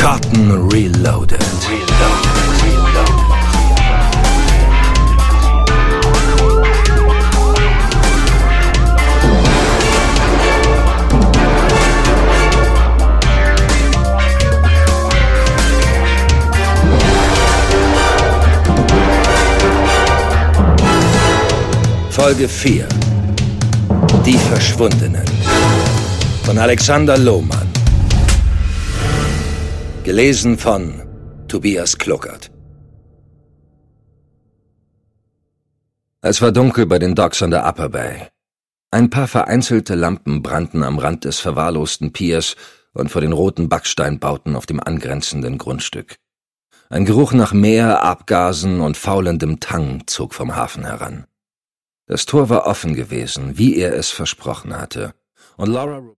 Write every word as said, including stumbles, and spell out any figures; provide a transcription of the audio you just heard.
Cotton Reloaded. Folge vier. Die Verschwundenen. Von Alexander Lohmann. Gelesen von Tobias Kluckert. Es war dunkel bei den Docks an der Upper Bay. Ein paar vereinzelte Lampen brannten am Rand des verwahrlosten Piers und vor den roten Backsteinbauten auf dem angrenzenden Grundstück. Ein Geruch nach Meer, Abgasen und faulendem Tang zog vom Hafen heran. Das Tor war offen gewesen, wie er es versprochen hatte, und Laura